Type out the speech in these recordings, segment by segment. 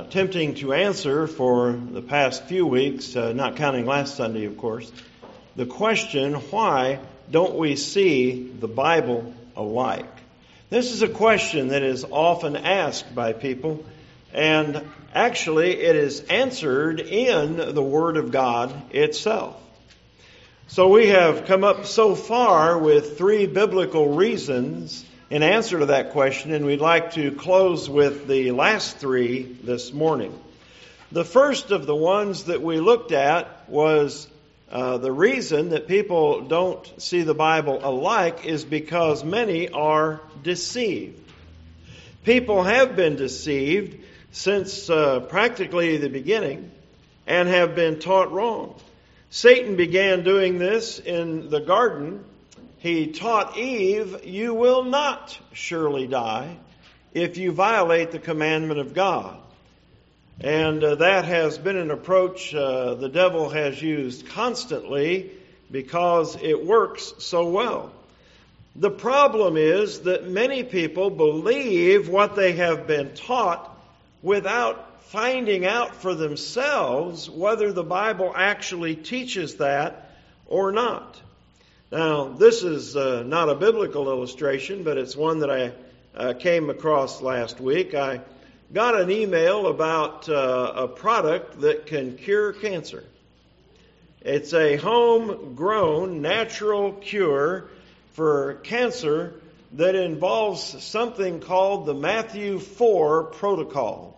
attempting to answer for the past few weeks, not counting last Sunday, of course, the question, why don't we see the Bible alike? This is a question that is often asked by people, and actually it is answered in the Word of God itself. So we have come up so far with 3 biblical reasons in answer to that question, and we'd like to close with the last 3 this morning. The first of the ones that we looked at was the reason that people don't see the Bible alike is because many are deceived. People have been deceived since practically the beginning and have been taught wrong. Satan began doing this in the garden. He taught Eve, "You will not surely die if you violate the commandment of God." And that has been an approach the devil has used constantly because it works so well. The problem is that many people believe what they have been taught without finding out for themselves whether the Bible actually teaches that or not. Now, this is not a biblical illustration, but it's one that I came across last week. I got an email about a product that can cure cancer. It's a homegrown natural cure for cancer that involves something called the Matthew 4 protocol.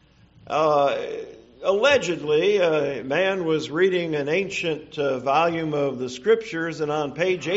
Allegedly, a man was reading an ancient volume of the Scriptures, and on page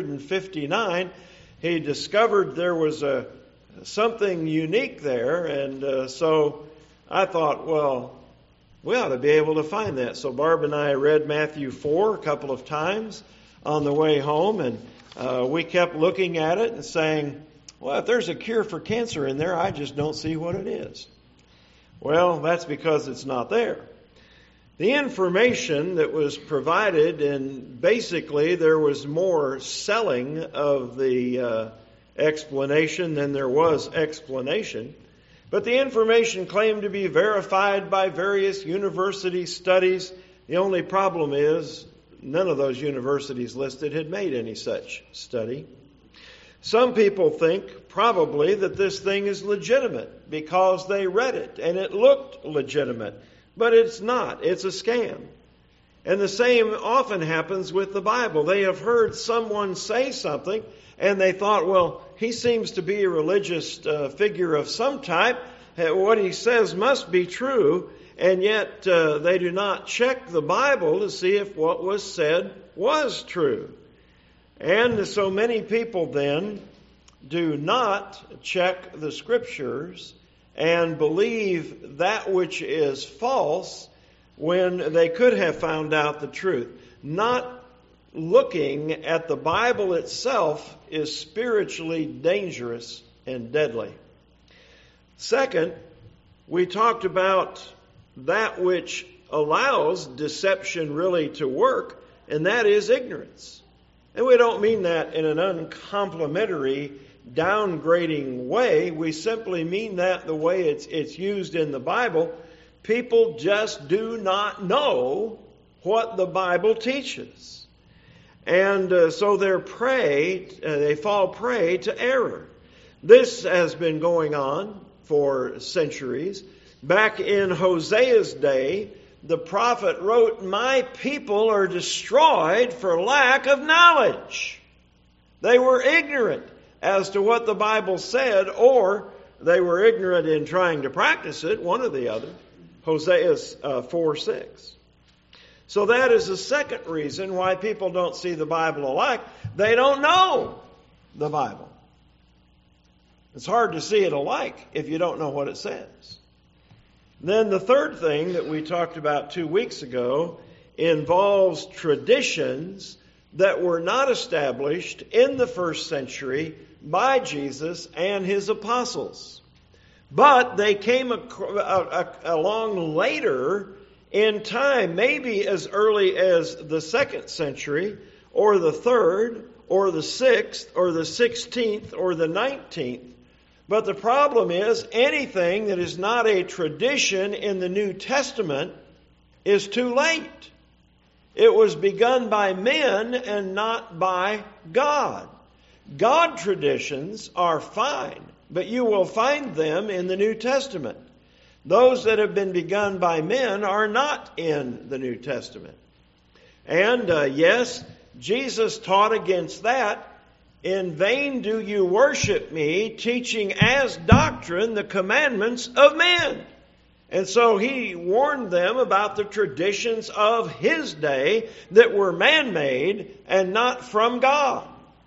859, he discovered there was something unique there, and so I thought, well, we ought to be able to find that. So Barb and I read Matthew 4 a couple of times on the way home, and we kept looking at it and saying, well, if there's a cure for cancer in there, I just don't see what it is. Well, that's because it's not there. The information that was provided, and basically there was more selling of the explanation than there was explanation. But the information claimed to be verified by various university studies. The only problem is none of those universities listed had made any such study. Some people think probably that this thing is legitimate because they read it and it looked legitimate. But it's not. It's a scam. And the same often happens with the Bible. They have heard someone say something and they thought, well, he seems to be a religious figure of some type. What he says must be true. And yet they do not check the Bible to see if what was said was true. And so many people then do not check the Scriptures and believe that which is false when they could have found out the truth. Not looking at the Bible itself is spiritually dangerous and deadly. Second, we talked about that which allows deception really to work, and that is ignorance. And we don't mean that in an uncomplimentary, downgrading way. We simply mean that the way it's used in the Bible. People just do not know what the Bible teaches. And so they fall prey to error. This has been going on for centuries. Back in Hosea's day, the prophet wrote, "My people are destroyed for lack of knowledge." They were ignorant as to what the Bible said, or they were ignorant in trying to practice it, one or the other. Hosea 4:6. So that is the second reason why people don't see the Bible alike. They don't know the Bible. It's hard to see it alike if you don't know what it says. Then the third thing that we talked about 2 weeks ago involves traditions that were not established in the first century by Jesus and his apostles. But they came along later in time, maybe as early as the 2nd century, or the 3rd, or the 6th, or the 16th, or the 19th. But the problem is, anything that is not a tradition in the New Testament is too late. It was begun by men and not by God. God traditions are fine, but you will find them in the New Testament. Those that have been begun by men are not in the New Testament. And yes, Jesus taught against that. In vain do you worship me, teaching as doctrine the commandments of men. And so he warned them about the traditions of his day that were man-made and not from God.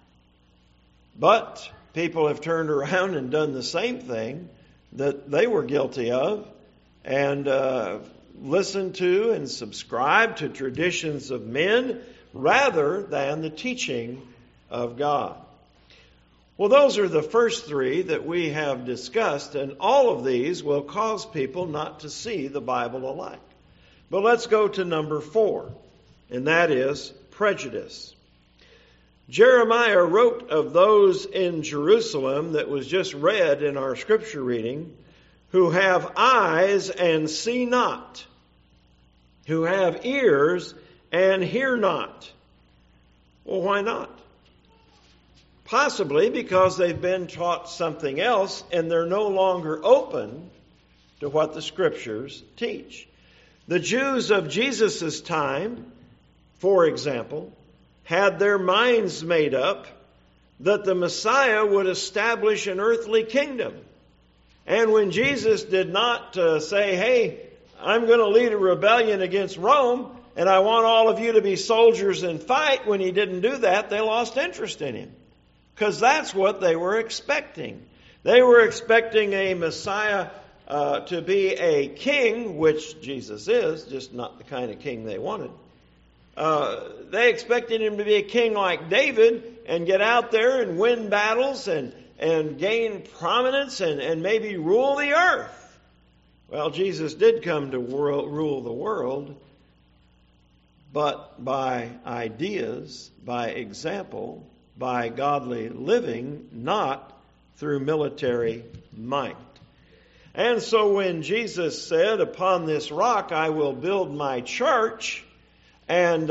But people have turned around and done the same thing that they were guilty of, and listened to and subscribed to traditions of men rather than the teaching of God. Well, those are the first three that we have discussed, and all of these will cause people not to see the Bible alike. But let's go to number 4, and that is prejudice. Jeremiah wrote of those in Jerusalem that was just read in our scripture reading, who have eyes and see not, who have ears and hear not. Well, why not? Possibly because they've been taught something else and they're no longer open to what the Scriptures teach. The Jews of Jesus' time, for example, had their minds made up that the Messiah would establish an earthly kingdom. And when Jesus did not say, hey, I'm going to lead a rebellion against Rome, and I want all of you to be soldiers and fight, when he didn't do that, they lost interest in him. Because that's what they were expecting. They were expecting a Messiah to be a king, which Jesus is, just not the kind of king they wanted. They expected him to be a king like David and get out there and win battles and gain prominence and maybe rule the earth. Well, Jesus did come to rule the world, but by ideas, by example, by godly living, not through military might. And so when Jesus said, upon this rock I will build my church, and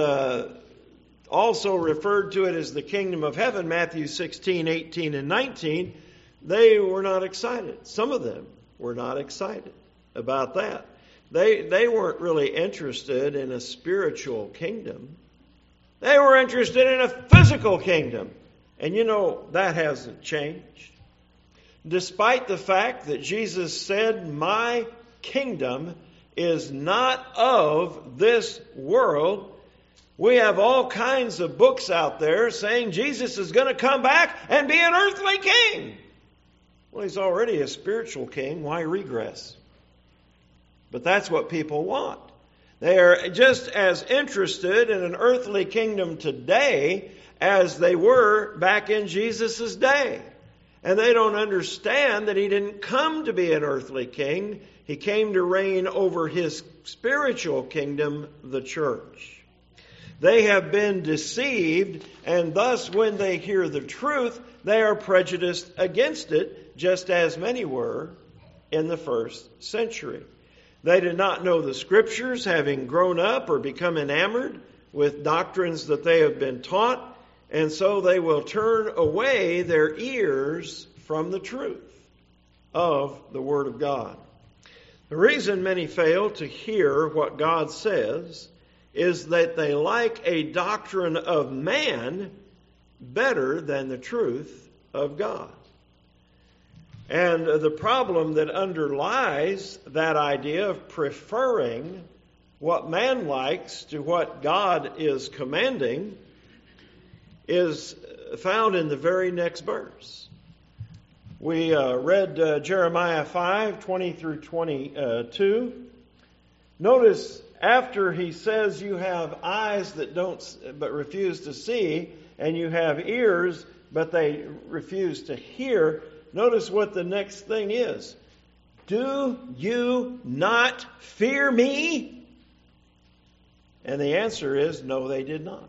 also referred to it as the kingdom of heaven, Matthew 16, 18, and 19, they were not excited. Some of them were not excited about that. They weren't really interested in a spiritual kingdom. They were interested in a physical kingdom. And you know, that hasn't changed. Despite the fact that Jesus said, my kingdom is not of this world, we have all kinds of books out there saying Jesus is going to come back and be an earthly king. Well, he's already a spiritual king. Why regress? But that's what people want. They are just as interested in an earthly kingdom today as they were back in Jesus' day. And they don't understand that he didn't come to be an earthly king. He came to reign over his spiritual kingdom, the church. They have been deceived, and thus when they hear the truth, they are prejudiced against it, just as many were in the first century. They did not know the Scriptures, having grown up or become enamored with doctrines that they have been taught, and so they will turn away their ears from the truth of the Word of God. The reason many fail to hear what God says is that they like a doctrine of man better than the truth of God. And the problem that underlies that idea of preferring what man likes to what God is commanding is found in the very next verse. We read Jeremiah 5, 20 through 22. Notice after he says you have eyes that but refuse to see, and you have ears but they refuse to hear, notice what the next thing is. Do you not fear me? And the answer is no, they did not.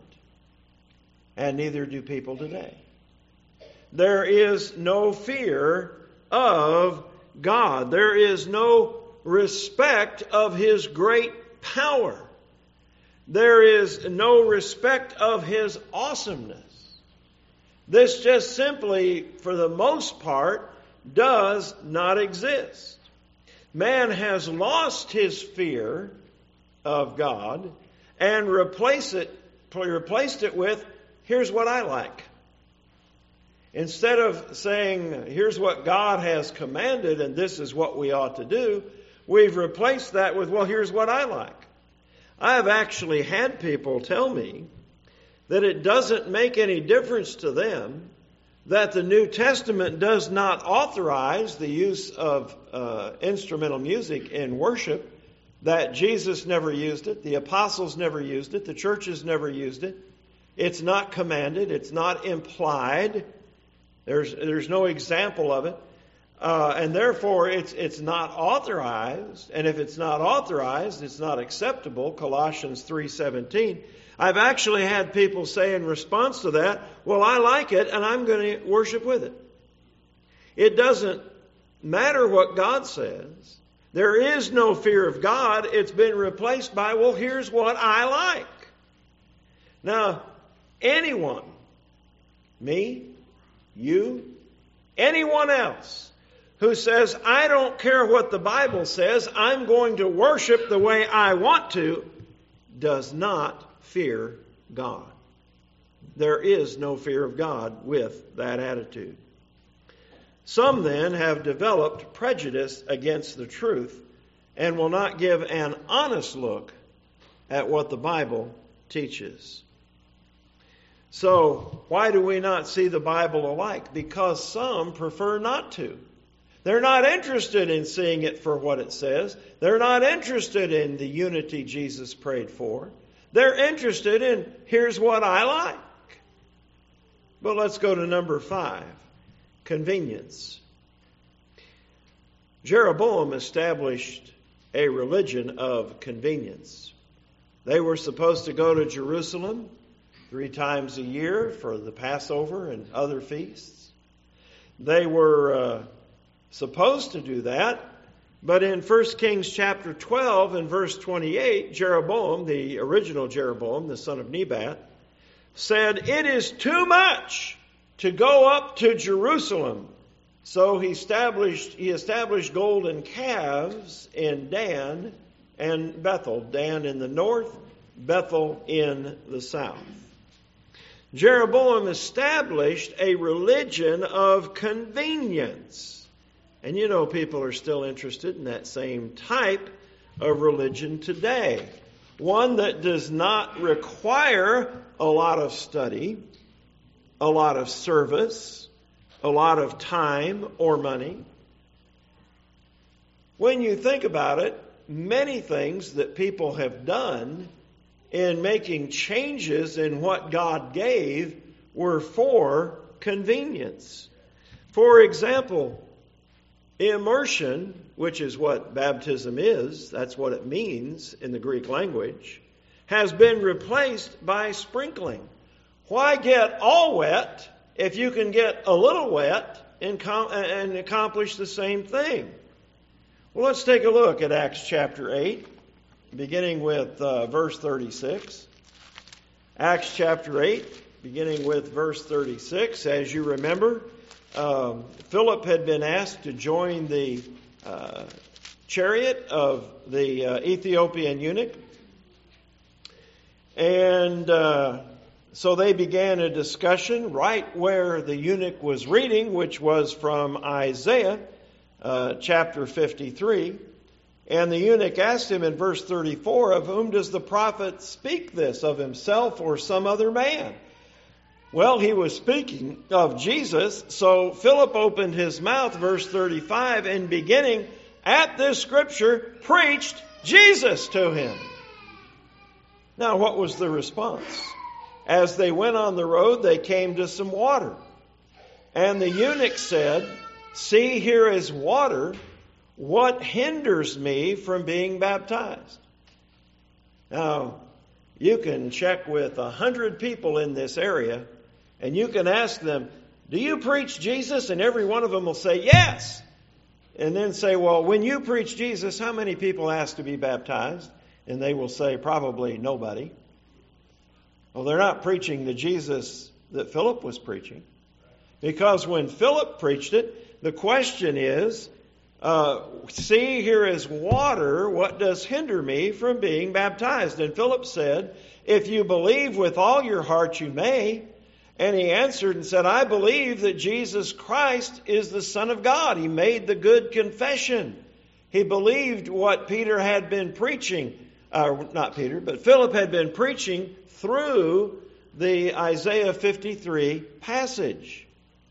And neither do people today. There is no fear of God. There is no respect of His great power. There is no respect of His awesomeness. This just simply, for the most part, does not exist. Man has lost his fear of God and replaced it with, here's what I like. Instead of saying, here's what God has commanded and this is what we ought to do, we've replaced that with, well, here's what I like. I have actually had people tell me that it doesn't make any difference to them that the New Testament does not authorize the use of instrumental music in worship, that Jesus never used it, the apostles never used it, the churches never used it. It's not commanded, it's not implied. There's no example of it. And therefore, it's not authorized. And if it's not authorized, it's not acceptable. Colossians 3:17. I've actually had people say in response to that, well, I like it and I'm going to worship with it. It doesn't matter what God says. There is no fear of God. It's been replaced by, well, here's what I like. Now, anyone, me, you, anyone else who says, I don't care what the Bible says, I'm going to worship the way I want to, does not fear God. There is no fear of God with that attitude. Some then have developed prejudice against the truth and will not give an honest look at what the Bible teaches. So, why do we not see the Bible alike? Because some prefer not to. They're not interested in seeing it for what it says. They're not interested in the unity Jesus prayed for. They're interested in, here's what I like. But let's go to number 5, convenience. Jeroboam established a religion of convenience. They were supposed to go to Jerusalem 3 times a year for the Passover and other feasts. They were supposed to do that, but in 1 Kings chapter 12 and verse 28, Jeroboam, the original Jeroboam, the son of Nebat, said, it is too much to go up to Jerusalem. So he established golden calves in Dan and Bethel. Dan in the north, Bethel in the south. Jeroboam established a religion of convenience. And you know, people are still interested in that same type of religion today. One that does not require a lot of study, a lot of service, a lot of time or money. When you think about it, many things that people have done in making changes in what God gave were for convenience. For example, immersion, which is what baptism is, that's what it means in the Greek language, has been replaced by sprinkling. Why get all wet if you can get a little wet and accomplish the same thing? Well, let's take a look at Acts chapter 8, beginning with verse 36. Acts chapter 8, beginning with verse 36. As you remember, Philip had been asked to join the chariot of the Ethiopian eunuch. And so they began a discussion right where the eunuch was reading, which was from Isaiah chapter 53. And the eunuch asked him in verse 34, of whom does the prophet speak this, of himself or some other man? Well, he was speaking of Jesus, so Philip opened his mouth, verse 35, and beginning at this scripture, preached Jesus to him. Now, what was the response? As they went on the road, they came to some water. And the eunuch said, see, here is water. What hinders me from being baptized? Now, you can check with 100 people in this area, and you can ask them, do you preach Jesus? And every one of them will say, yes. And then say, well, when you preach Jesus, how many people ask to be baptized? And they will say, probably nobody. Well, they're not preaching the Jesus that Philip was preaching. Because when Philip preached it, the question is, see, here is water. What does hinder me from being baptized? And Philip said, if you believe with all your heart, you may. And he answered and said, I believe that Jesus Christ is the Son of God. He made the good confession. He believed what Peter had been preaching. Not Peter, but Philip had been preaching through the Isaiah 53 passage.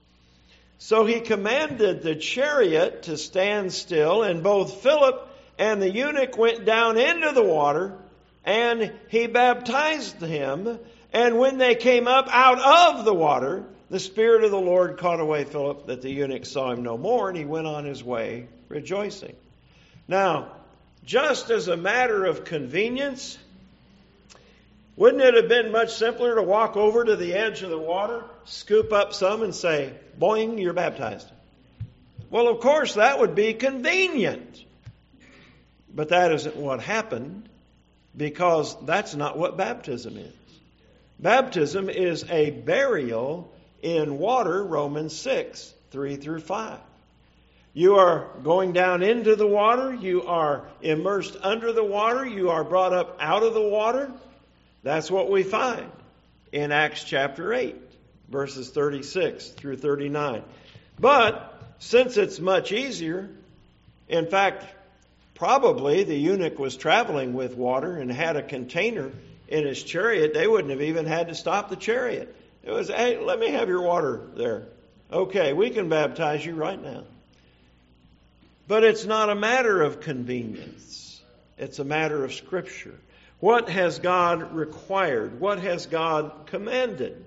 So he commanded the chariot to stand still, and both Philip and the eunuch went down into the water, and he baptized him. And when they came up out of the water, the Spirit of the Lord caught away Philip, that the eunuch saw him no more, and he went on his way rejoicing. Now, just as a matter of convenience, wouldn't it have been much simpler to walk over to the edge of the water, scoop up some, and say, boing, you're baptized? Well, of course, that would be convenient. But that isn't what happened, because that's not what baptism is. Baptism is a burial in water, Romans 6, 3 through 5. You are going down into the water. You are immersed under the water. You are brought up out of the water. That's what we find in Acts chapter 8, verses 36 through 39. But since it's much easier, in fact, probably the eunuch was traveling with water and had a container in his chariot. They wouldn't have even had to stop the chariot. It was, hey, let me have your water there. Okay, we can baptize you right now. But it's not a matter of convenience. It's a matter of Scripture. What has God required? What has God commanded?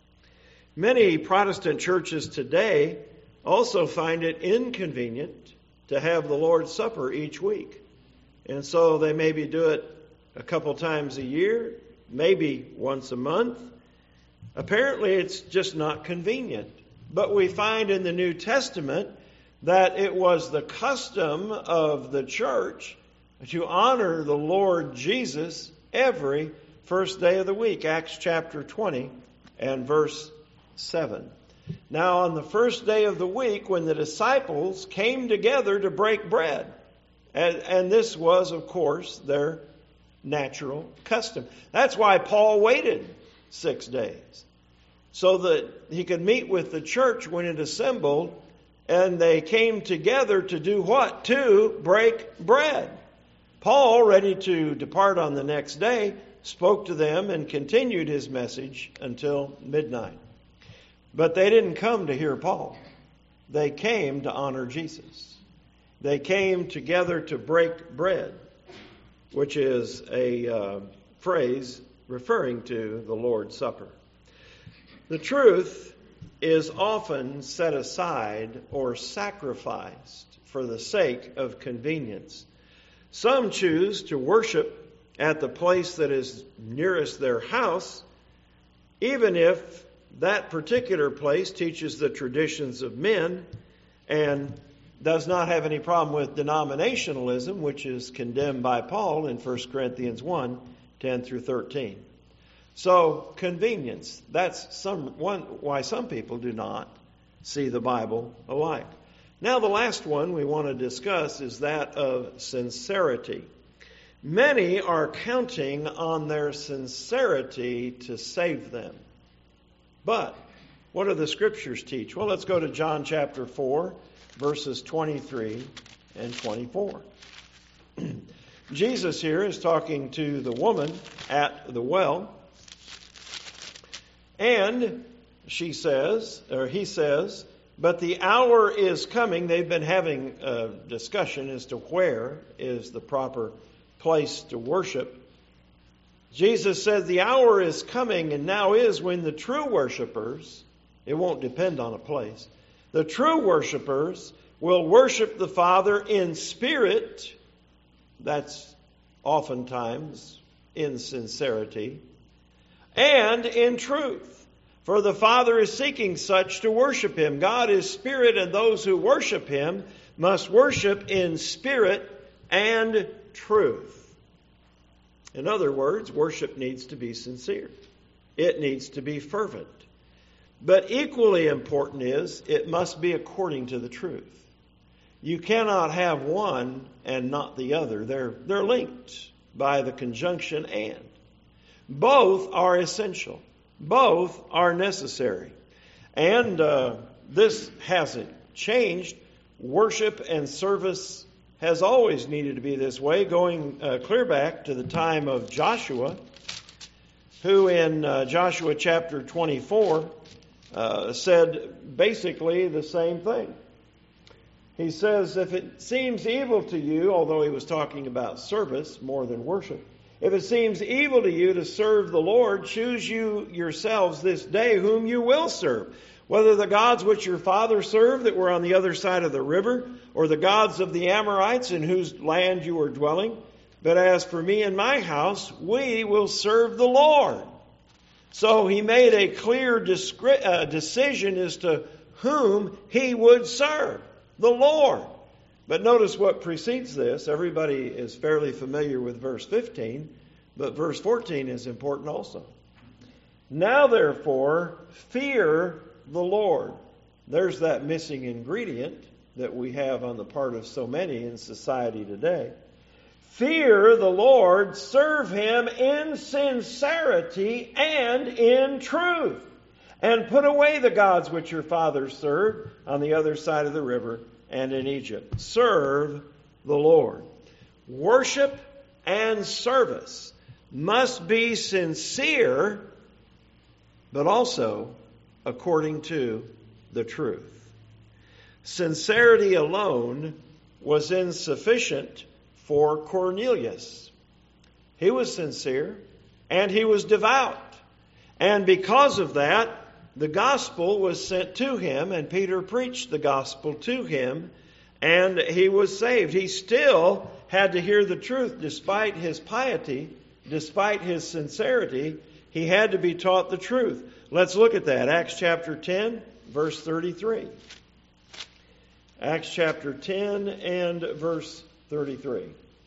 Many Protestant churches today also find it inconvenient to have the Lord's Supper each week. And so they maybe do it a couple times a year, maybe once a month. Apparently it's just not convenient. But we find in the New Testament that it was the custom of the church to honor the Lord Jesus every first day of the week. Acts chapter 20 and verse 7. Now on the first day of the week, when the disciples came together to break bread, and this was, of course, their natural custom. That's why Paul waited 6 days, so that he could meet with the church when it assembled, and they came together to do what? To break bread. Paul, ready to depart on the next day, spoke to them and continued his message until midnight. But they didn't come to hear Paul. They came to honor Jesus. They came together to break bread, which is a phrase referring to the Lord's Supper. The truth is often set aside or sacrificed for the sake of convenience. Some choose to worship at the place that is nearest their house, even if that particular place teaches the traditions of men and does not have any problem with denominationalism, which is condemned by Paul in 1 Corinthians 1, 10 through 13. So, convenience. That's why some people do not see the Bible alike. Now, the last one we want to discuss is that of sincerity. Many are counting on their sincerity to save them. But what do the Scriptures teach? Well, let's go to John chapter 4, verses 23 and 24. Jesus here is talking to the woman at the well. And he says, but the hour is coming. They've been having a discussion as to where is the proper place to worship. Jesus said the hour is coming and now is when the true worshipers, it won't depend on a place, the true worshipers will worship the Father in spirit, that's oftentimes in sincerity, and in truth. For the Father is seeking such to worship Him. God is spirit, and those who worship Him must worship in spirit and truth. In other words, worship needs to be sincere. It needs to be fervent. But equally important is, it must be according to the truth. You cannot have one and not the other. They're linked by the conjunction and. Both are essential. Both are necessary. And this hasn't changed. Worship and service has always needed to be this way, going clear back to the time of Joshua, who in Joshua chapter 24 said basically the same thing. He says, if it seems evil to you, although he was talking about service more than worship, if it seems evil to you to serve the Lord, choose you yourselves this day whom you will serve, whether the gods which your father served that were on the other side of the river, or the gods of the Amorites in whose land you are dwelling. But as for me and my house, we will serve the Lord. So he made a clear decision as to whom he would serve, the Lord. But notice what precedes this. Everybody is fairly familiar with verse 15, but verse 14 is important also. Now therefore, fear the Lord. There's that missing ingredient that we have on the part of so many in society today. Fear the Lord, serve Him in sincerity and in truth, and put away the gods which your fathers served on the other side of the river and in Egypt. Serve the Lord. Worship and service must be sincere, but also according to the truth. Sincerity alone was insufficient for Cornelius. He was sincere and he was devout. And because of that, the gospel was sent to him, and Peter preached the gospel to him, and he was saved. He still had to hear the truth despite his piety, despite his sincerity. He had to be taught the truth. Let's look at that. Acts chapter 10, verse 33. Acts chapter 10 and verse 33.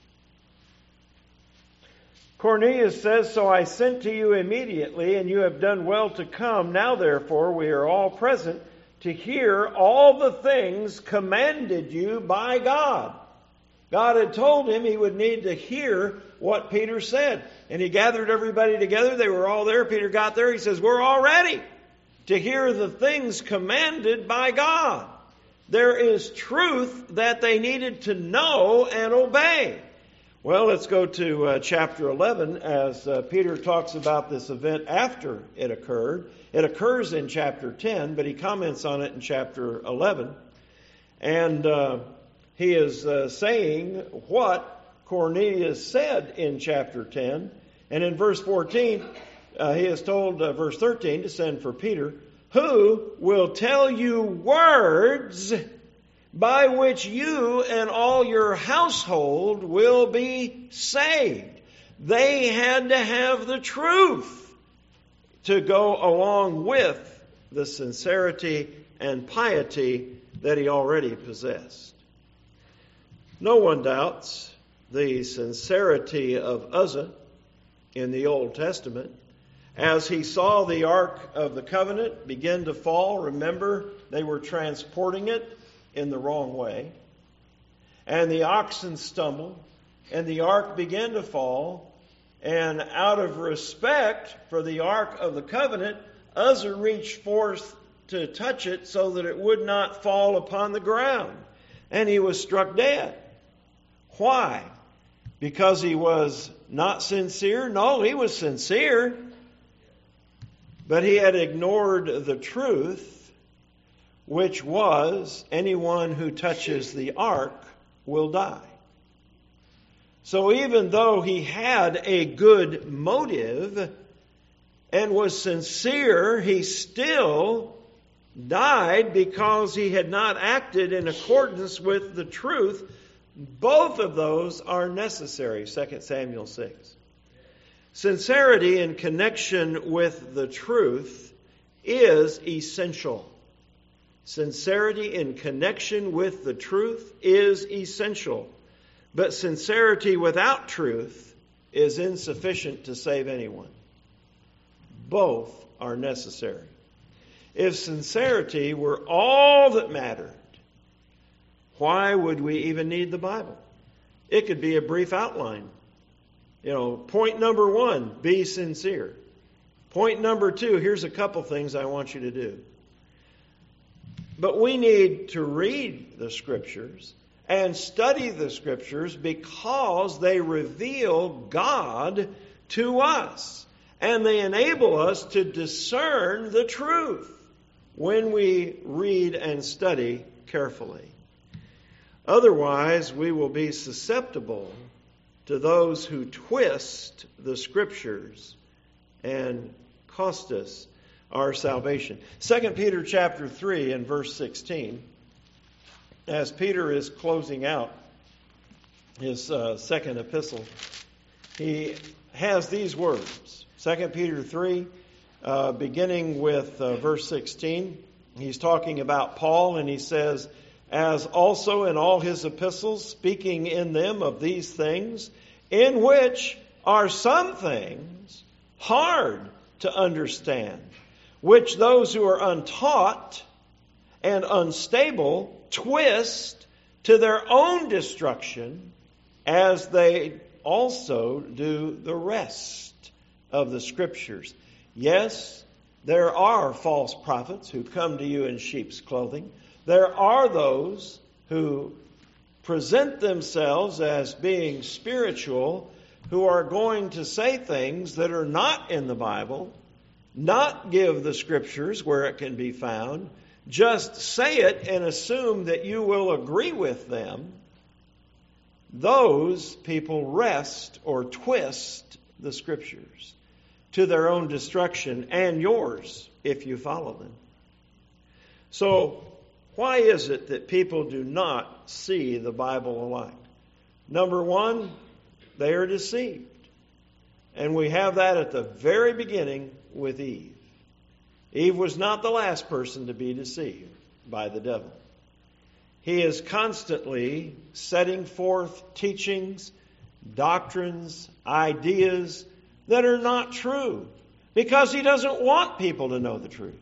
Cornelius says, So I sent to you immediately, and you have done well to come. Now therefore we are all present to hear all the things commanded you by God. God had told him he would need to hear what Peter said. And he gathered everybody together. They were all there. Peter got there. He says, we're all ready to hear the things commanded by God. There is truth that they needed to know and obey. Well, let's go to chapter 11 as Peter talks about this event after it occurred. It occurs in chapter 10, but he comments on it in chapter 11. And he is saying what Cornelius said in chapter 10. And in verse 14, he is told, verse 13, to send for Peter, who will tell you words by which you and all your household will be saved. They had to have the truth to go along with the sincerity and piety that he already possessed. No one doubts the sincerity of Uzzah in the Old Testament. As he saw the Ark of the Covenant begin to fall, remember, they were transporting it in the wrong way. And the oxen stumbled, and the ark began to fall. And out of respect for the Ark of the Covenant, Uzzah reached forth to touch it so that it would not fall upon the ground. And he was struck dead. Why? Because he was not sincere? No, he was sincere. But he had ignored the truth, which was, anyone who touches the ark will die. So even though he had a good motive and was sincere, he still died because he had not acted in accordance with the truth. Both of those are necessary, 2 Samuel 6. Sincerity in connection with the truth is essential. Sincerity in connection with the truth is essential. But sincerity without truth is insufficient to save anyone. Both are necessary. If sincerity were all that mattered, why would we even need the Bible? It could be a brief outline. Point number 1, be sincere. Point number 2, here's a couple things I want you to do. But we need to read the Scriptures and study the Scriptures because they reveal God to us. And they enable us to discern the truth when we read and study carefully. Otherwise, we will be susceptible to those who twist the Scriptures and cost us our salvation. 2 Peter chapter 3 and verse 16, as Peter is closing out his second epistle, he has these words. 2 Peter 3, beginning with verse 16, he's talking about Paul, and he says, as also in all his epistles, speaking in them of these things, in which are some things hard to understand, which those who are untaught and unstable twist to their own destruction, as they also do the rest of the Scriptures. Yes, there are false prophets who come to you in sheep's clothing. There are those who present themselves as being spiritual, who are going to say things that are not in the Bible, not give the Scriptures where it can be found, just say it and assume that you will agree with them. Those people wrest or twist the Scriptures to their own destruction and yours if you follow them. So, why is it that people do not see the Bible alike? Number one, they are deceived. And we have that at the very beginning with Eve. Eve was not the last person to be deceived by the devil. He is constantly setting forth teachings, doctrines, ideas that are not true because he doesn't want people to know the truth.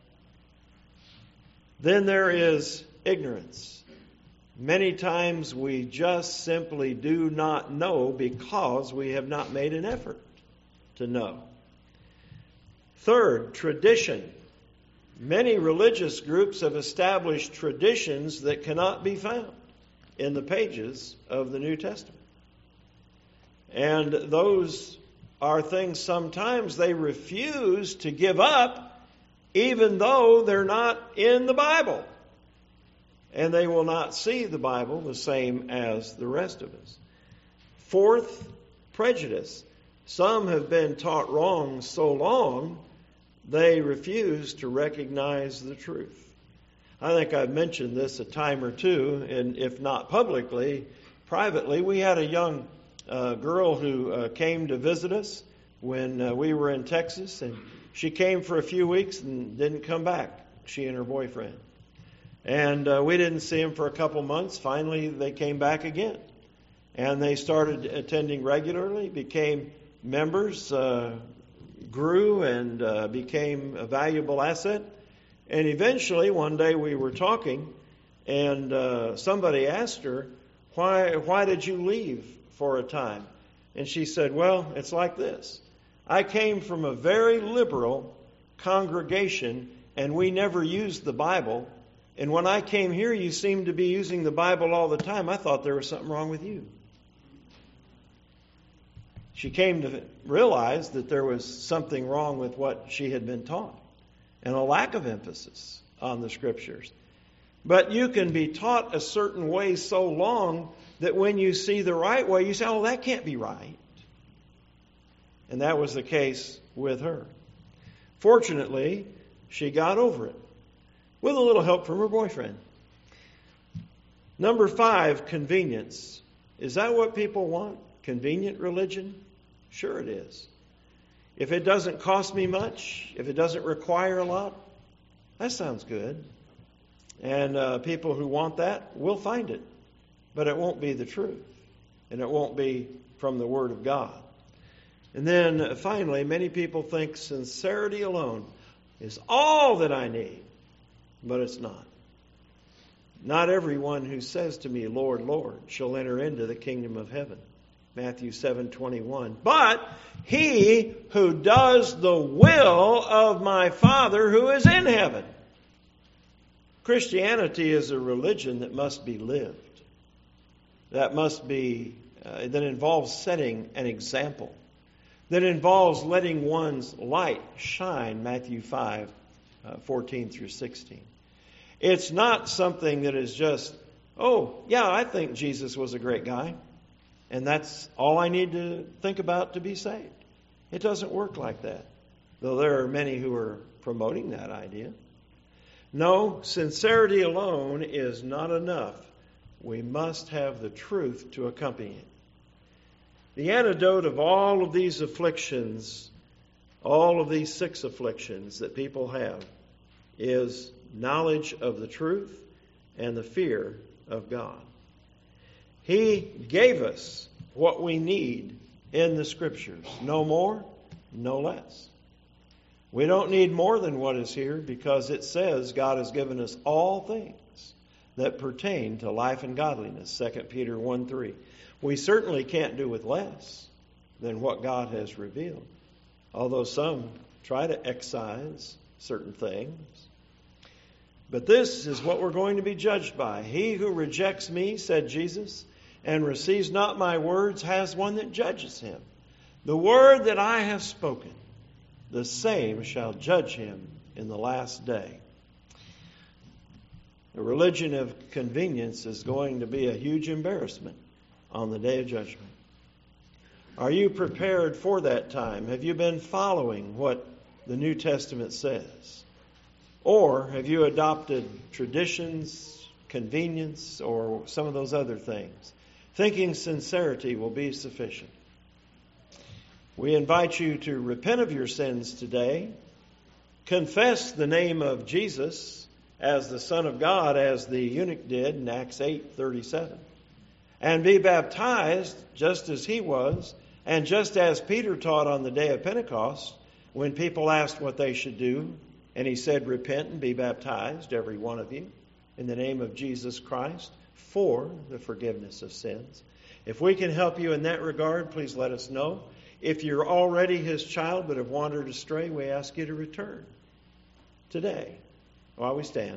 Then there is ignorance. Many times we just simply do not know because we have not made an effort to know. Third, tradition. Many religious groups have established traditions that cannot be found in the pages of the New Testament. And those are things sometimes they refuse to give up even though they're not in the Bible. And they will not see the Bible the same as the rest of us. Fourth, prejudice. Some have been taught wrong so long, they refuse to recognize the truth. I think I've mentioned this a time or two, and if not publicly, privately. We had a young girl who came to visit us when we were in Texas, and she came for a few weeks and didn't come back, she and her boyfriend. And we didn't see them for a couple months. Finally, they came back again. And they started attending regularly, became members, grew, and became a valuable asset. And eventually, one day we were talking, and somebody asked her, why did you leave for a time? And she said, well, it's like this. I came from a very liberal congregation, and we never used the Bible. And when I came here, you seemed to be using the Bible all the time. I thought there was something wrong with you. She came to realize that there was something wrong with what she had been taught, and a lack of emphasis on the Scriptures. But you can be taught a certain way so long that when you see the right way, you say, oh, that can't be right. And that was the case with her. Fortunately, she got over it with a little help from her boyfriend. Number 5, convenience. Is that what people want? Convenient religion? Sure it is. if it doesn't cost me much, if it doesn't require a lot, that sounds good. And people who want that will find it. But it won't be the truth. And it won't be from the Word of God. And then finally, many people think sincerity alone is all that I need. But it's not. Not everyone who says to me, Lord, Lord, shall enter into the kingdom of heaven. Matthew 7:21. But he who does the will of my Father who is in heaven. Christianity is a religion that must be lived. That involves setting an example. That involves letting one's light shine. Matthew 5:14 through 16. It's not something that is just, oh, yeah, I think Jesus was a great guy. And that's all I need to think about to be saved. It doesn't work like that. Though there are many who are promoting that idea. No, sincerity alone is not enough. We must have the truth to accompany it. The antidote of all of these afflictions, all of these 6 afflictions that people have, is knowledge of the truth and the fear of God. He gave us what we need in the Scriptures. No more, no less. We don't need more than what is here because it says God has given us all things that pertain to life and godliness. 2 Peter 1:3. We certainly can't do with less than what God has revealed. Although some try to excise certain things. But this is what we're going to be judged by. He who rejects me, said Jesus, and receives not my words has one that judges him. The word that I have spoken, the same shall judge him in the last day. The religion of convenience is going to be a huge embarrassment on the day of judgment. Are you prepared for that time? Have you been following what the New Testament says? Or have you adopted traditions, convenience, or some of those other things, thinking sincerity will be sufficient? We invite you to repent of your sins today, confess the name of Jesus as the Son of God, as the eunuch did in Acts 8:37, and be baptized just as he was, and just as Peter taught on the day of Pentecost, when people asked what they should do, and he said, repent and be baptized, every one of you, in the name of Jesus Christ, for the forgiveness of sins. If we can help you in that regard, please let us know. If you're already his child but have wandered astray, we ask you to return today while we stand.